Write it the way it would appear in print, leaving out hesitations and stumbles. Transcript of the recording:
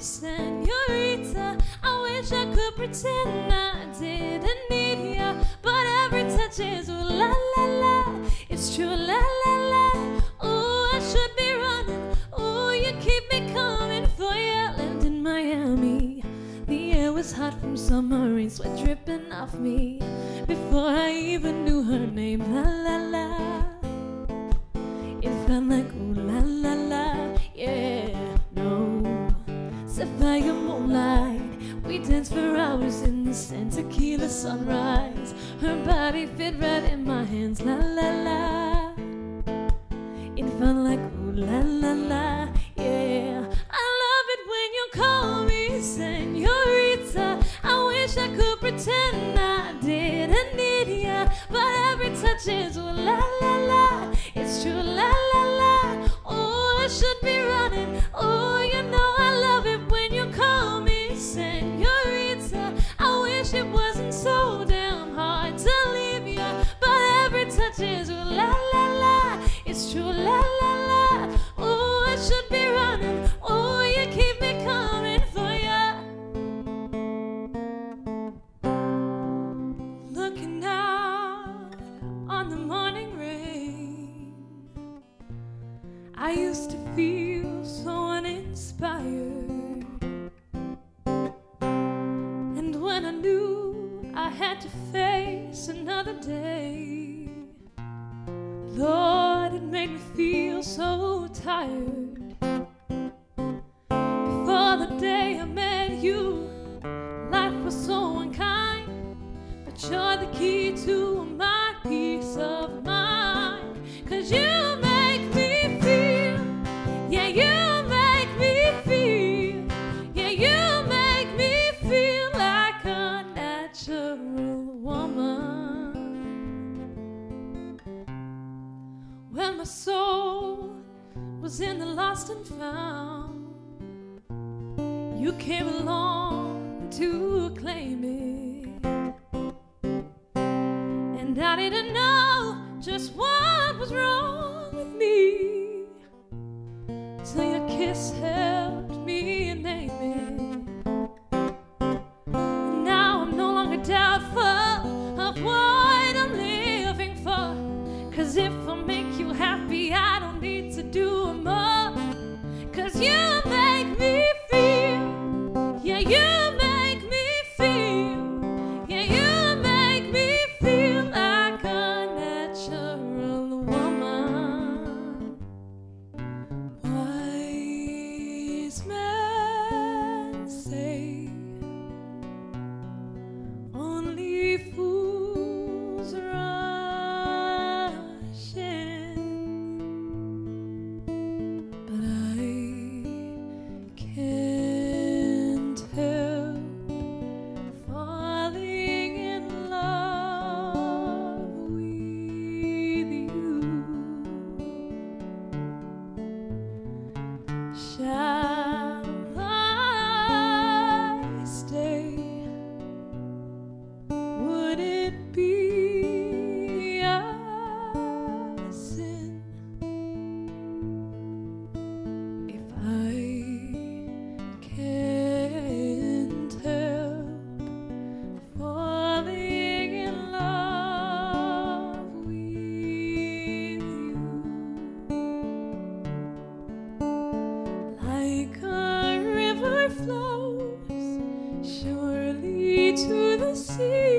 senorita. I wish I could pretend I didn't need ya, but every touch is ooh la la la. It's true, la la la. Ooh, I should be running. Ooh, you keep me coming for ya. Lived in Miami. The air was hot from summer rain, sweat dripping off me. Before I even knew her name, la la la. It felt like ooh la la la, yeah, no. Sapphire moonlight, we danced for hours in the sand, tequila sunrise. Her body fit right in my hands, la la la. It felt like ooh la la la, yeah. I love it when you call me senorita. I wish I could pretend I didn't need ya, but every touch is ooh la la la. It's true, la la la. Oh, I should be running. Oh, you know I love it when you call me senorita. I wish it wasn't so damn hard to leave ya, but every touch is ooh la la la. It's true, la la la. Oh, I should be running. Oh, you keep me coming for ya. Looking out on the morning rain, I used to feel so uninspired, and when I knew I had to face another day, Lord, it made me feel so tired. Before the day I met you, life was so unkind, but you're the key to my peace of mind. 'Cause you make me feel, yeah, you make me feel, yeah, you make me feel like a natural woman. When my soul was in the lost and found, you came along to claim it, and I didn't know just what was wrong with me till your kiss helped me name it. And now I'm no longer doubtful of what I'm living for, 'cause if I make you happy, I don't need to do more. 'Cause you make me feel, yeah, you make me feel, yeah, you make me feel like a natural woman. Wise men say only fools rush in, but I can't help falling in love with you. Shall I stay? Would it be a sin if I can't help falling in love with you? Like a river flows surely to the sea,